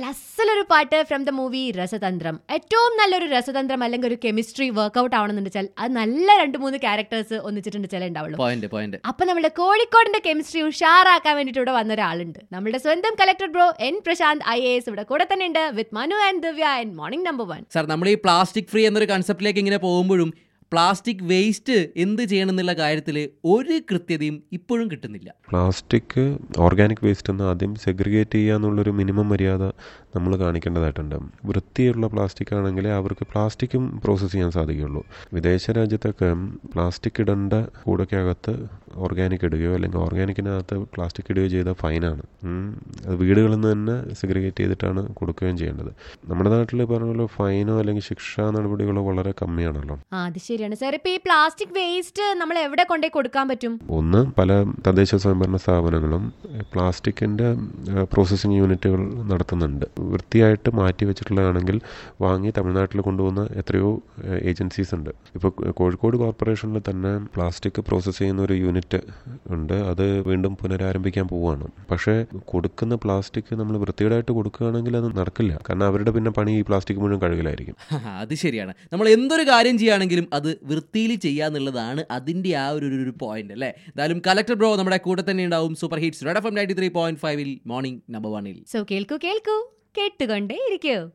നല്ല അസലൊരു പാട്ട് from the movie രസതന്ത്രം. ഏറ്റവും നല്ലൊരു രസതന്ത്രം അല്ലെങ്കിൽ ഒരു കെമിസ്ട്രി വർക്ക്ഔട്ട് ആവണമെന്നുണ്ടെച്ചാൽ അത് നല്ല 2-3 ക്യാരക്ടേഴ്സ് ഒന്നിച്ചിട്ടുണ്ടെച്ചാലേ ഉണ്ടാവുള്ളൂ. അപ്പൊ നമ്മുടെ കോഴിക്കോടിന്റെ കെമിസ്ട്രി ഉഷാറാക്കാൻ വേണ്ടിട്ട് ഇവിടെ വന്ന ഒരാളുണ്ട്. നമ്മുടെ സ്വന്തം collector bro N Prashanth IAS ഇവിടെ കൂടെ തന്നെ ഉണ്ട് with Manu and Divya and morning number 1. Sir, നമ്മൾ ഈ പ്ലാസ്റ്റിക് ഫ്രീ എന്നൊരു കൺസെപ്റ്റിലേക്ക് ഇങ്ങനെ പോകുമ്പോഴും പ്ലാസ്റ്റിക് വേസ്റ്റ് എന്ത് ചെയ്യണം എന്നുള്ള കാര്യത്തിൽ ഒരു കൃത്യതയും ഇപ്പോഴും കിട്ടുന്നില്ല. പ്ലാസ്റ്റിക് ഓർഗാനിക് വേസ്റ്റ് എന്ന് ആദ്യം സെഗ്രിഗേറ്റ് ചെയ്യുക എന്നുള്ളൊരു മിനിമം മര്യാദ നമ്മൾ കാണിക്കേണ്ടതായിട്ടുണ്ട്. വൃത്തിയുള്ള പ്ലാസ്റ്റിക് ആണെങ്കിൽ അവർക്ക് പ്ലാസ്റ്റിക്കും പ്രോസസ്സ് ചെയ്യാൻ സാധിക്കുകയുള്ളൂ. വിദേശ രാജ്യത്തൊക്കെ പ്ലാസ്റ്റിക് ഇടേണ്ട കൂടയ്ക്കകത്ത് ഓർഗാനിക് ഇടുകയോ അല്ലെങ്കിൽ ഓർഗാനിക്കിനകത്ത് പ്ലാസ്റ്റിക് ഇടുകയോ ചെയ്താൽ ഫൈനാണ്. അത് വീടുകളിൽ നിന്ന് തന്നെ സെഗ്രിഗേറ്റ് ചെയ്തിട്ടാണ് കൊടുക്കുകയും ചെയ്യേണ്ടത്. നമ്മുടെ നാട്ടിൽ പറഞ്ഞ പോലെ ഫൈനോ അല്ലെങ്കിൽ ശിക്ഷാ നടപടികളോ വളരെ കമ്മിയാണല്ലോ. അത് ശരിയാണ് സാർ. ഇപ്പൊ ഈ പ്ലാസ്റ്റിക് വേസ്റ്റ് നമ്മൾ എവിടെ കൊണ്ടേ കൊടുക്കാൻ പറ്റും? ഒന്ന്, പല തദ്ദേശ സ്വയംഭരണ സ്ഥാപനങ്ങളും പ്ലാസ്റ്റിക്കിന്റെ പ്രോസസ്സിംഗ് യൂണിറ്റുകൾ നടത്തുന്നുണ്ട്. വൃത്തിയായിട്ട് മാറ്റി വെച്ചിട്ടുള്ളതാണെങ്കിൽ വാങ്ങി തമിഴ്നാട്ടിൽ കൊണ്ടുപോകുന്ന എത്രയോ ഏജൻസീസ് ഉണ്ട്. ഇപ്പോൾ കോഴിക്കോട് കോർപ്പറേഷനിൽ തന്നെ പ്ലാസ്റ്റിക് പ്രോസസ്സ് ചെയ്യുന്ന ഒരു യൂണിറ്റ് ഉണ്ട്. അത് വീണ്ടും പുനരാരംഭിക്കാൻ പോവുകയാണ്. പക്ഷേ കൊടുക്കുന്ന പ്ലാസ്റ്റിക് നമ്മൾ വൃത്തികേടായിട്ട് കൊടുക്കുകയാണെങ്കിൽ അത് നടക്കില്ല. കാരണം അവരുടെ പിന്നെ പണി ഈ പ്ലാസ്റ്റിക് മുഴുവൻ കഴുകലായിരിക്കും. അത് ശരിയാണ്. നമ്മൾ എന്തൊരു കാര്യം ചെയ്യുകയാണെങ്കിലും അത് വൃത്തിയിൽ ചെയ്യാന്നുള്ളതാണ് അതിന്റെ ആ ഒരു പോയിന്റ് അല്ലേ. എന്തായാലും കളക്ടർ ബ്രോ നമ്മുടെ കൂടെ തന്നെ ഉണ്ടാവും. Super hits red FM 93.5 morning number 1. So കേൾക്കൂ കേട്ടുകൊണ്ടേ ഇരിക്കൂ.